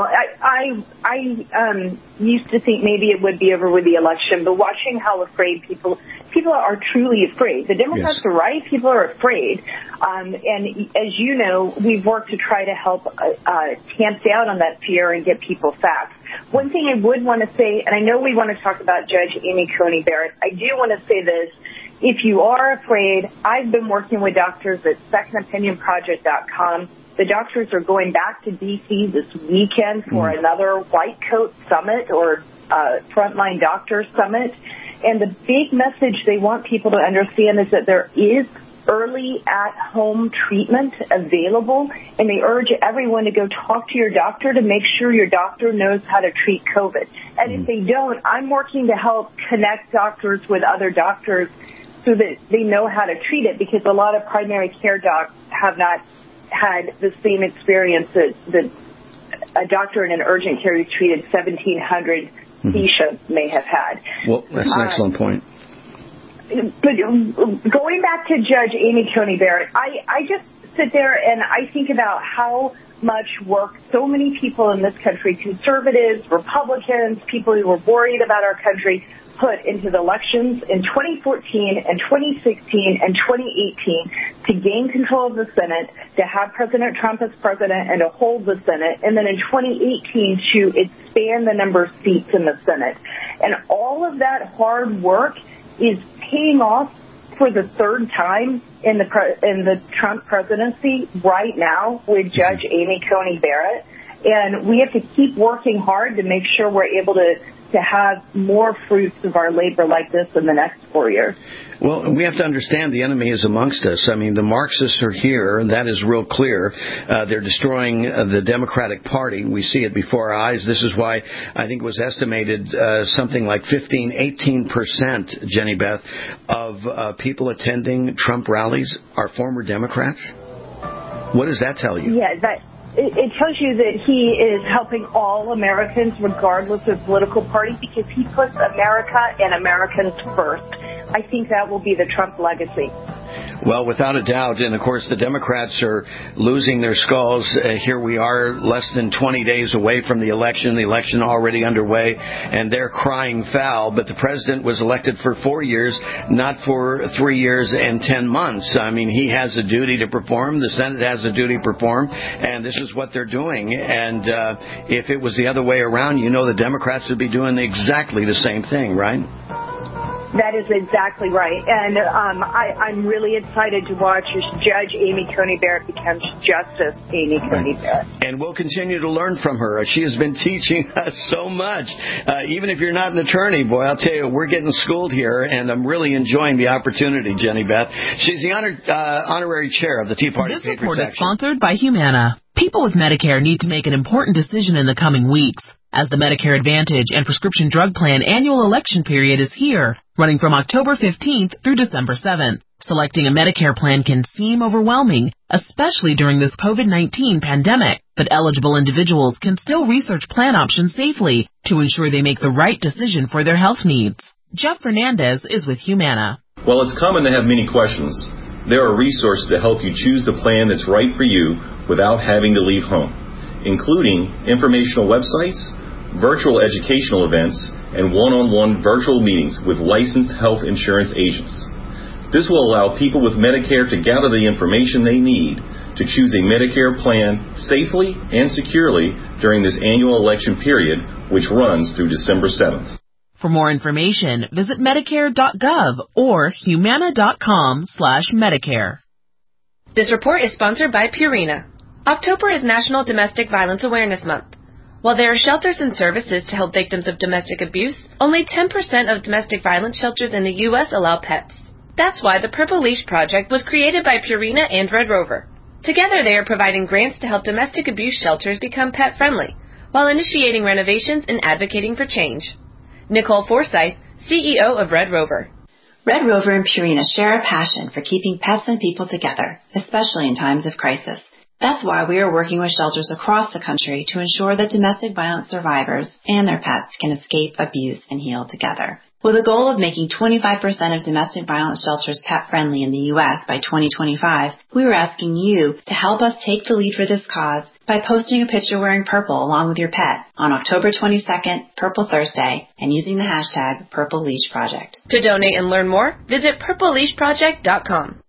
Speaker 23: I used to think maybe it would be over with the election, but watching how afraid people are truly afraid. The Democrats are right. People are afraid. And as you know, we've worked to try to help tamp down on that fear and get people facts. One thing I would want to say, and I know we want to talk about Judge Amy Coney Barrett, I do want to say this. If you are afraid, I've been working with doctors at secondopinionproject.com. The doctors are going back to D.C. this weekend for another White Coat Summit or Frontline Doctor Summit. And the big message they want people to understand is that there is early at-home treatment available, and they urge everyone to go talk to your doctor to make sure your doctor knows how to treat COVID. And if they don't, I'm working to help connect doctors with other doctors so that they know how to treat it, because a lot of primary care docs have not had the same experience that a doctor in an urgent care who treated 1,700 patients may have had.
Speaker 12: Well, that's an excellent point.
Speaker 23: But going back to Judge Amy Coney Barrett, I just sit there and I think about how much work so many people in this country, conservatives, Republicans, people who were worried about our country, put into the elections in 2014 and 2016 and 2018 to gain control of the Senate, to have President Trump as president and to hold the Senate, and then in 2018 to expand the number of seats in the Senate. And all of that hard work is paying off for the third time in the Trump presidency right now with Judge Amy Coney Barrett. And we have to keep working hard to make sure we're able to have more fruits of our labor like this in the next 4 years.
Speaker 12: Well, we have to understand the enemy is amongst us. I mean, the Marxists are here, and that is real clear. They're destroying the Democratic Party. We see it before our eyes. This is why I think it was estimated something like 18%, Jenny Beth, of people attending Trump rallies are former Democrats. What does that tell you?
Speaker 23: Yeah, it tells you that he is helping all Americans regardless of political party because he puts America and Americans first. I think that will be the Trump legacy.
Speaker 12: Well, without a doubt. And, of course, the Democrats are losing their skulls. Here we are less than 20 days away from the election already underway, and they're crying foul. But the president was elected for 4 years, not for 3 years and 10 months. I mean, he has a duty to perform. The Senate has a duty to perform, and this is what they're doing. And if it was the other way around, you know the Democrats would be doing exactly the same thing, right?
Speaker 23: That is exactly right. And I'm really excited to watch as Judge Amy Coney Barrett becomes Justice Amy Coney Barrett.
Speaker 12: And we'll continue to learn from her. She has been teaching us so much. Even if you're not an attorney, boy, I'll tell you, we're getting schooled here, and I'm really enjoying the opportunity, Jenny Beth. She's the honorary chair of the Tea Party.
Speaker 6: This report is sponsored by Humana. People with Medicare need to make an important decision in the coming weeks, as the Medicare Advantage and Prescription Drug Plan annual election period is here, running from October 15th through December 7th. Selecting a Medicare plan can seem overwhelming, especially during this COVID-19 pandemic, but eligible individuals can still research plan options safely to ensure they make the right decision for their health needs. Jeff Fernandez is with Humana.
Speaker 7: While it's common to have many questions, there are resources to help you choose the plan that's right for you without having to leave home, including informational websites, virtual educational events, and one-on-one virtual meetings with licensed health insurance agents. This will allow people with Medicare to gather the information they need to choose a Medicare plan safely and securely during this annual election period, which runs through December 7th.
Speaker 6: For more information, visit Medicare.gov or Humana.com/Medicare.
Speaker 8: This report is sponsored by Purina. October is National Domestic Violence Awareness Month. While there are shelters and services to help victims of domestic abuse, only 10% of domestic violence shelters in the U.S. allow pets. That's why the Purple Leash Project was created by Purina and Red Rover. Together they are providing grants to help domestic abuse shelters become pet-friendly, while initiating renovations and advocating for change. Nicole Forsythe, CEO of Red Rover.
Speaker 24: Red Rover and Purina share a passion for keeping pets and people together, especially in times of crisis. That's why we are working with shelters across the country to ensure that domestic violence survivors and their pets can escape abuse and heal together. With a goal of making 25% of domestic violence shelters pet-friendly in the U.S. by 2025, we are asking you to help us take the lead for this cause by posting a picture wearing purple along with your pet on October 22nd, Purple Thursday, and using the hashtag Purple Leash Project.
Speaker 8: To donate and learn more, visit purpleleashproject.com.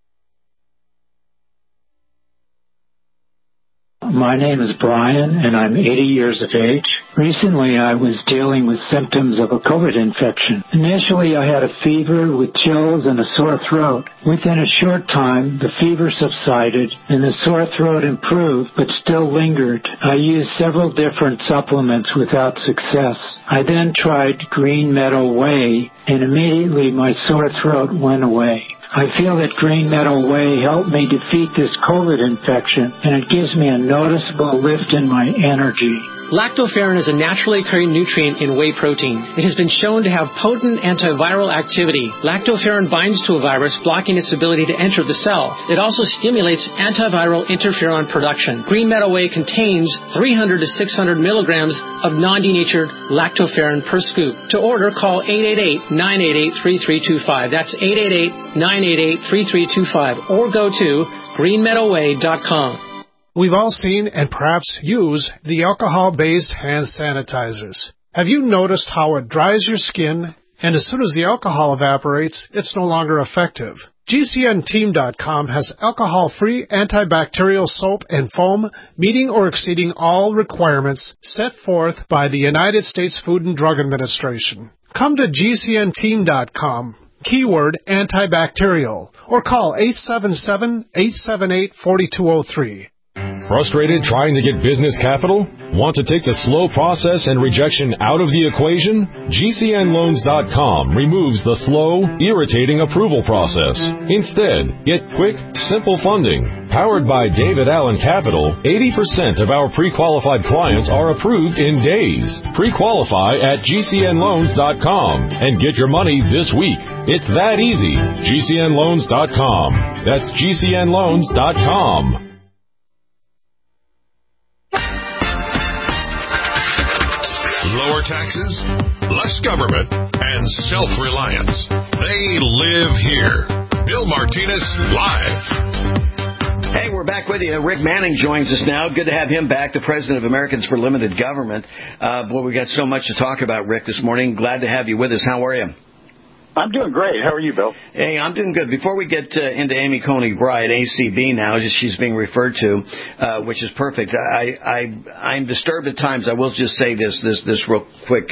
Speaker 1: My name is Brian, and I'm 80 years of age. Recently, I was dealing with symptoms of a COVID infection. Initially, I had a fever with chills and a sore throat. Within a short time, the fever subsided, and the sore throat improved, but still lingered. I used several different supplements without success. I then tried Green Meadow Whey, and immediately my sore throat went away. I feel that Green Meadow Whey helped me defeat this COVID infection, and it gives me a noticeable lift in my energy.
Speaker 9: Lactoferrin is a naturally occurring nutrient in whey protein. It has been shown to have potent antiviral activity. Lactoferrin binds to a virus, blocking its ability to enter the cell. It also stimulates antiviral interferon production. Green Meadow Whey contains 300 to 600 milligrams of non-denatured lactoferrin per scoop. To order, call 888-988-3325. That's 888-988-3325. Or go to greenmeadowwhey.com.
Speaker 10: We've all seen and perhaps use the alcohol-based hand sanitizers. Have you noticed how it dries your skin, and as soon as the alcohol evaporates, it's no longer effective? GCNteam.com has alcohol-free antibacterial soap and foam meeting or exceeding all requirements set forth by the United States Food and Drug Administration. Come to GCNteam.com. Keyword antibacterial, or call 877-878-4203.
Speaker 11: Frustrated trying to get business capital? Want to take the slow process and rejection out of the equation? GCNloans.com removes the slow, irritating approval process. Instead, get quick, simple funding. Powered by David Allen Capital, 80% of our pre-qualified clients are approved in days. Pre-qualify at GCNloans.com and get your money this week. It's that easy. GCNloans.com. That's GCNloans.com.
Speaker 2: Lower taxes, less government, and self-reliance. They live here. Bill Martinez, live.
Speaker 12: Hey, we're back with you. Rick Manning joins us now. Good to have him back, the president of Americans for Limited Government. Boy, we got so much to talk about, Rick, this morning. Glad to have you with us. How are you?
Speaker 25: I'm doing great. How are you, Bill?
Speaker 12: Hey, I'm doing good. Before we get into Amy Coney Wright, ACB now, as she's being referred to, which is perfect. I'm disturbed at times. I will just say this real quick.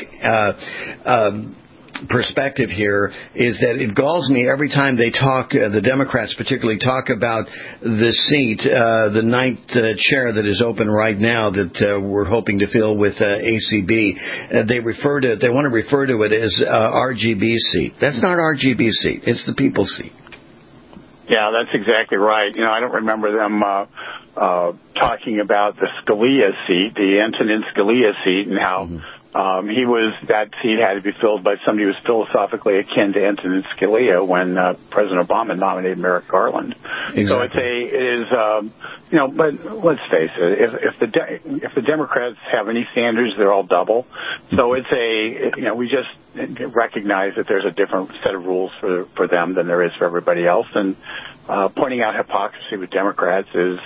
Speaker 12: Perspective here is that it galls me every time they talk, the Democrats particularly talk about the seat, the ninth chair that is open right now that we're hoping to fill with ACB. They want to refer to it as RGB seat. That's not RGB seat. It's the people's seat.
Speaker 25: Yeah, that's exactly right. You know, I don't remember them talking about the Scalia seat, the Antonin Scalia seat, and how that seat had to be filled by somebody who was philosophically akin to Antonin Scalia when President Obama nominated Merrick Garland. Exactly. So but let's face it, if the Democrats have any standards, they're all double. So we just recognize that there's a different set of rules for them than there is for everybody else, and pointing out hypocrisy with Democrats is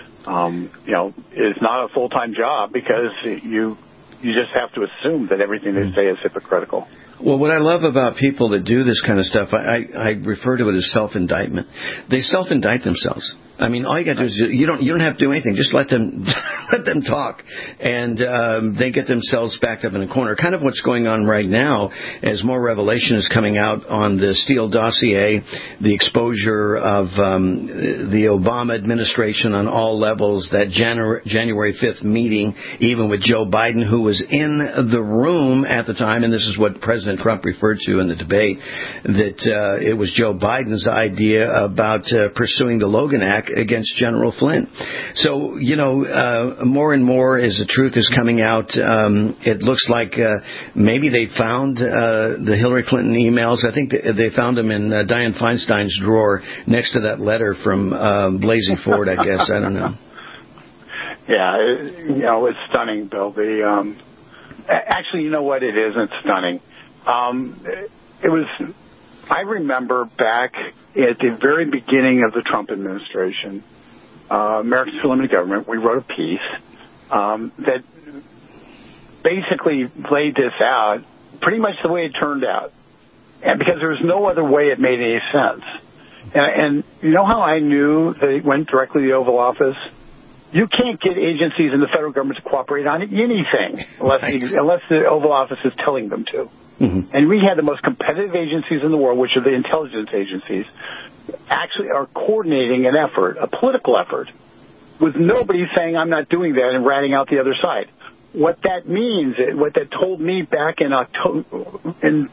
Speaker 25: not a full-time job, because you just have to assume that everything they say is hypocritical.
Speaker 12: Well, what I love about people that do this kind of stuff, I refer to it as self-indictment. They self-indict themselves. I mean, all you got to do is you don't have to do anything. Just let them talk, and they get themselves backed up in a corner. Kind of what's going on right now, as more revelation is coming out on the Steele dossier, the exposure of the Obama administration on all levels. That January 5th meeting, even with Joe Biden, who was in the room at the time, and this is what President Trump referred to in the debate, that it was Joe Biden's idea about pursuing the Logan Act against General Flynn. So, more and more as the truth is coming out, it looks like maybe they found the Hillary Clinton emails. I think they found them in Dianne Feinstein's drawer next to that letter from Blasey Ford, I guess. I don't know.
Speaker 25: Yeah, it's stunning, Bill. Actually, you know what? It isn't stunning. I remember back at the very beginning of the Trump administration, Americans for Limited Government, we wrote a piece that basically laid this out pretty much the way it turned out, and because there was no other way it made any sense. And you know how I knew that it went directly to the Oval Office? You can't get agencies in the federal government to cooperate on anything unless the Oval Office is telling them to. Mm-hmm. And we had the most competitive agencies in the world, which are the intelligence agencies, actually are coordinating an effort, a political effort, with nobody saying, I'm not doing that, and ratting out the other side. What that means, what that told me back in in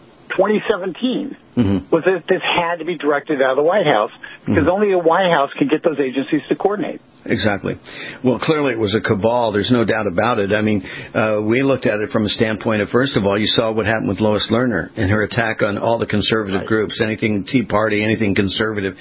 Speaker 25: 2017, was that this had to be directed out of the White House, because only the White House can get those agencies to coordinate.
Speaker 12: Exactly. Well, clearly it was a cabal. There's no doubt about it. I mean, we looked at it from a standpoint of, first of all, you saw what happened with Lois Lerner and her attack on all the conservative groups, anything Tea Party, anything conservative,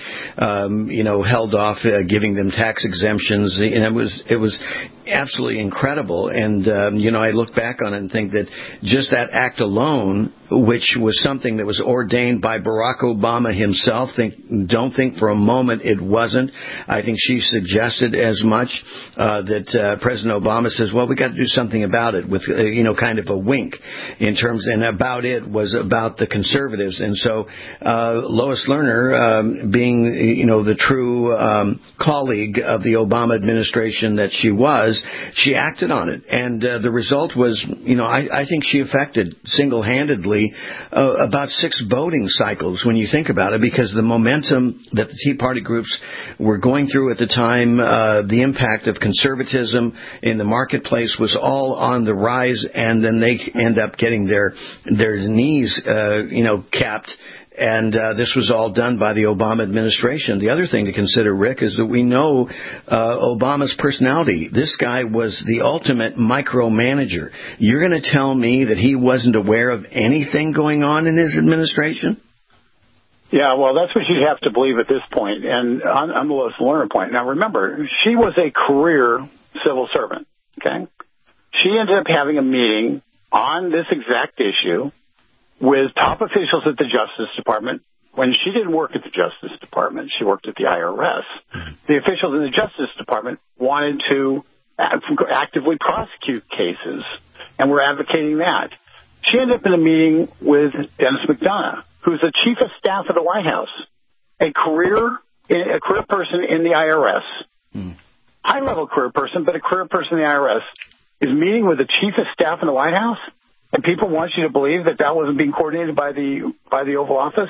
Speaker 12: held off giving them tax exemptions. And it was absolutely incredible. And, I look back on it and think that just that act alone, which was something that was ordained by Barack Obama himself, don't think for a moment it wasn't. I think she suggested as much that President Obama says, well, we got to do something about it with, kind of a wink in terms, and about it was about the conservatives. And so Lois Lerner, being, the true colleague of the Obama administration that she acted on it. And the result was, I think she affected single-handedly about 6 voting cycles when you think about it, because the momentum that the Tea Party groups were going through at the time, the impact of conservatism in the marketplace was all on the rise, and then they end up getting their knees, capped. And this was all done by the Obama administration. The other thing to consider, Rick, is that we know Obama's personality. This guy was the ultimate micromanager. You're going to tell me that he wasn't aware of anything going on in his administration?
Speaker 25: Yeah, well, that's what you'd have to believe at this point. And on the Lois Lerner point, now remember, she was a career civil servant, okay? She ended up having a meeting on this exact issue with top officials at the Justice Department. When she didn't work at the Justice Department, she worked at the IRS. The officials in the Justice Department wanted to actively prosecute cases, and were advocating that. She ended up in a meeting with Dennis McDonough, who's the chief of staff of the White House, a career person in the IRS, high-level career person, but a career person in the IRS, is meeting with the chief of staff in the White House. And people want you to believe that wasn't being coordinated by the Oval Office.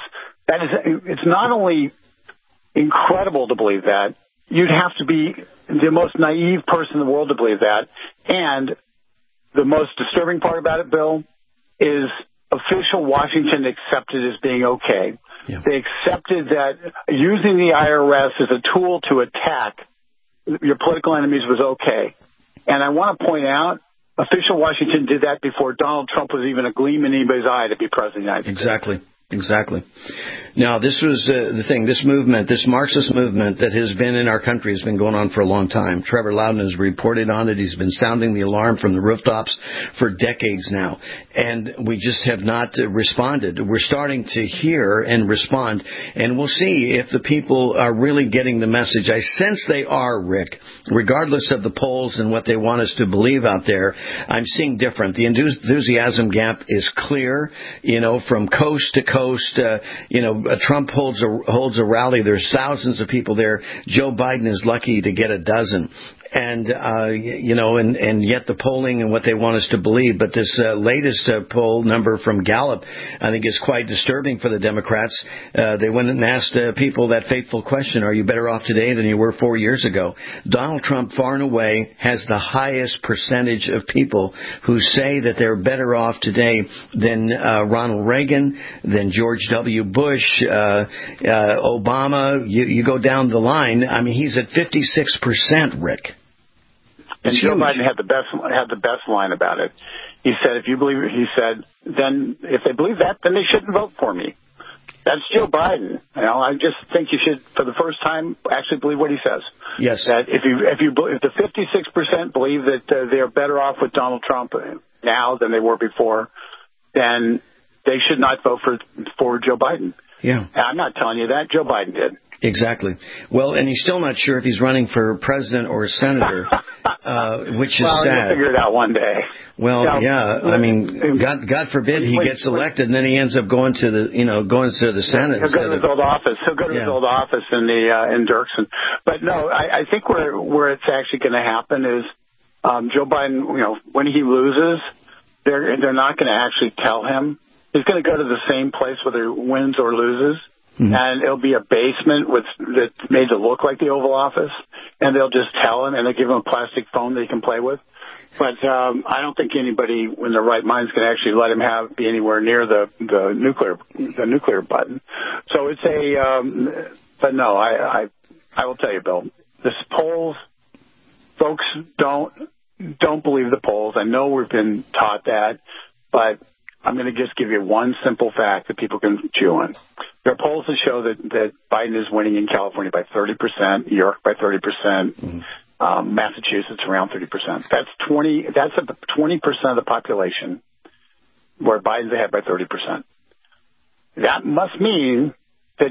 Speaker 25: It's not only incredible to believe that, you'd have to be the most naive person in the world to believe that. And the most disturbing part about it, Bill, is official Washington accepted as being okay. Yeah. They accepted that using the IRS as a tool to attack your political enemies was okay. And I want to point out, official Washington did that before Donald Trump was even a gleam in anybody's eye to be president of the United States.
Speaker 12: Exactly. Now, this was the thing. This movement, this Marxist movement that has been in our country has been going on for a long time. Trevor Loudon has reported on it. He's been sounding the alarm from the rooftops for decades now. And we just have not responded. We're starting to hear and respond. And we'll see if the people are really getting the message. I sense they are, Rick. Regardless of the polls and what they want us to believe out there, I'm seeing different. The enthusiasm gap is clear, from coast to coast. Trump holds a rally. There's thousands of people there. Joe Biden is lucky to get a dozen. And, and yet the polling and what they want us to believe. But this latest poll number from Gallup, I think, is quite disturbing for the Democrats. They went and asked people that fateful question, are you better off today than you were 4 years ago? Donald Trump, far and away, has the highest percentage of people who say that they're better off today than Ronald Reagan, than George W. Bush, Obama. You go down the line. I mean, he's at 56%, Rick.
Speaker 25: And Joe Biden had the best line about it. He said, then if they believe that, then they shouldn't vote for me. That's Joe Biden. I just think you should, for the first time, actually believe what he says.
Speaker 12: Yes.
Speaker 25: That if the 56% believe that they're better off with Donald Trump now than they were before, then they should not vote for Joe Biden.
Speaker 12: Yeah.
Speaker 25: And I'm not telling you that. Joe Biden did.
Speaker 12: Exactly. Well, and he's still not sure if he's running for president or senator, which is sad.
Speaker 25: He'll figure it out one day.
Speaker 12: Well, I mean, God forbid he gets elected and then he ends up going to the Senate.
Speaker 25: He'll go to his old office. He'll go to his old office in Dirksen. But no, I think where it's actually going to happen is Joe Biden. When he loses, they're not going to actually tell him. He's going to go to the same place whether he wins or loses. Mm-hmm. And it'll be a basement that's made to look like the Oval Office, and they'll just tell him, and they'll give him a plastic phone that he can play with. But I don't think anybody in their right mind is going to actually let him be anywhere near the nuclear button. So it's but no, I will tell you, Bill, the polls, folks don't believe the polls. I know we've been taught that, but I'm going to just give you one simple fact that people can chew on. There are polls that show that Biden is winning in California by 30%, New York by 30%, Massachusetts around 30%. That's 20% of the population where Biden's ahead by 30%. That must mean that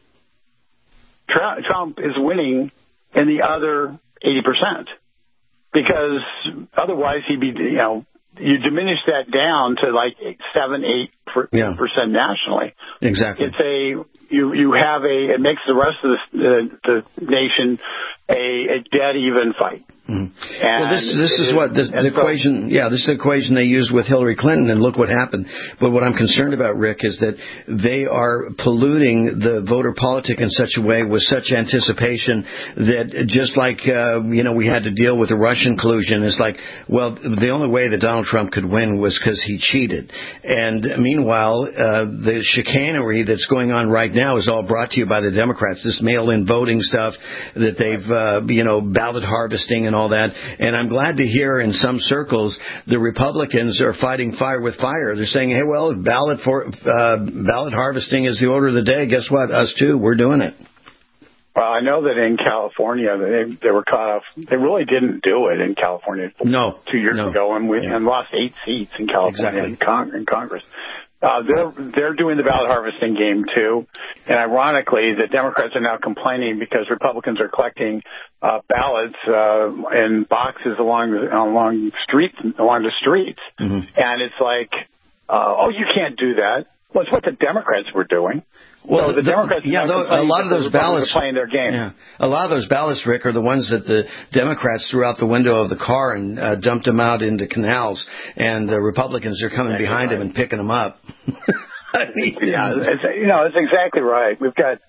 Speaker 25: Trump is winning in the other 80%, because otherwise he'd be, you diminish that down to like 7-8% nationally.
Speaker 12: Exactly.
Speaker 25: It's it makes the rest of the nation a dead even fight.
Speaker 12: Mm. Well, this is what the equation. This is the equation they used with Hillary Clinton, and look what happened. But what I'm concerned about, Rick, is that they are polluting the voter politic in such a way with such anticipation that just like we had to deal with the Russian collusion. It's like, well, the only way that Donald Trump could win was because he cheated. And meanwhile, the chicanery that's going on right now is all brought to you by the Democrats. This mail-in voting stuff that they've ballot harvesting and all that. And I'm glad to hear in some circles the Republicans are fighting fire with fire. They're saying, hey, well, if ballot harvesting is the order of the day, guess what? Us too, we're doing it.
Speaker 25: Well, I know that in California they were cut off. They really didn't do it in California 2 years ago, and lost 8 seats in California in Congress. They're doing the ballot harvesting game too, and ironically, the Democrats are now complaining because Republicans are collecting ballots in boxes along the streets, mm-hmm. And it's like, you can't do that. Well, it's what the Democrats were doing. Well, so the Democrats,
Speaker 12: a lot of those ballots
Speaker 25: are playing their game.
Speaker 12: Yeah, a lot of those ballots, Rick, are the ones that the Democrats threw out the window of the car and dumped them out into canals, and the Republicans are coming behind them and picking them up.
Speaker 25: It's exactly right. We've got.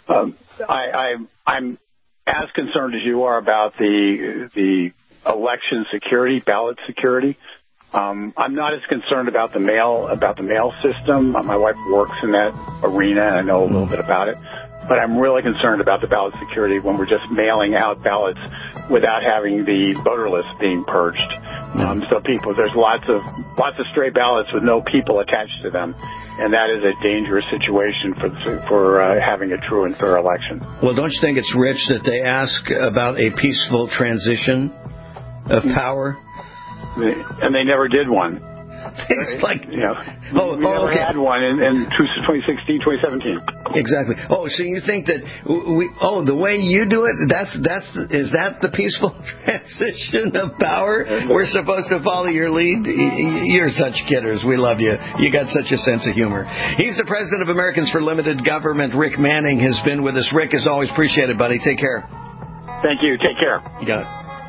Speaker 25: I'm as concerned as you are about the election security, ballot security. I'm not as concerned about the mail system. My wife works in that arena, and I know a little bit about it. But I'm really concerned about the ballot security when we're just mailing out ballots without having the voter list being purged. So there's lots of stray ballots with no people attached to them, and that is a dangerous situation for having a true and fair election.
Speaker 12: Well, don't you think it's rich that they ask about a peaceful transition of power?
Speaker 25: And they never did one.
Speaker 12: It's like,
Speaker 25: we never had one in 2016, 2017.
Speaker 12: Exactly. Oh, so you think that the way you do it, is that the peaceful transition of power? We're supposed to follow your lead? You're such kidders. We love you. You got such a sense of humor. He's the president of Americans for Limited Government. Rick Manning has been with us. Rick, as always, appreciate it, buddy. Take care.
Speaker 25: Thank you. Take care.
Speaker 12: You got it.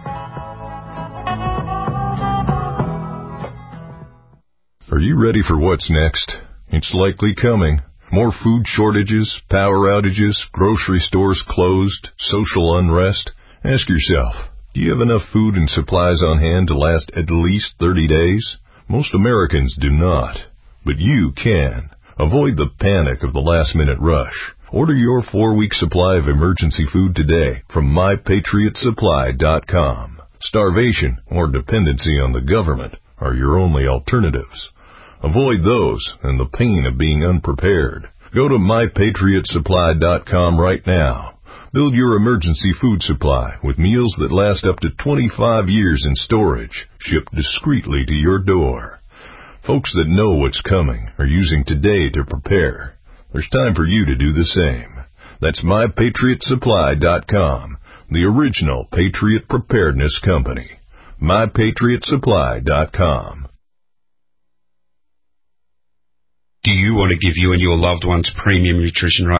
Speaker 11: Are you ready for what's next? It's likely coming. More food shortages, power outages, grocery stores closed, social unrest. Ask yourself, do you have enough food and supplies on hand to last at least 30 days? Most Americans do not, but you can. Avoid the panic of the last-minute rush. Order your 4-week supply of emergency food today from MyPatriotSupply.com. Starvation or dependency on the government are your only alternatives. Avoid those and the pain of being unprepared. Go to MyPatriotSupply.com right now. Build your emergency food supply with meals that last up to 25 years in storage, shipped discreetly to your door. Folks that know what's coming are using today to prepare. There's time for you to do the same.
Speaker 2: That's MyPatriotSupply.com, the original Patriot Preparedness Company. MyPatriotSupply.com.
Speaker 14: Do you want to give you and your loved ones premium nutrition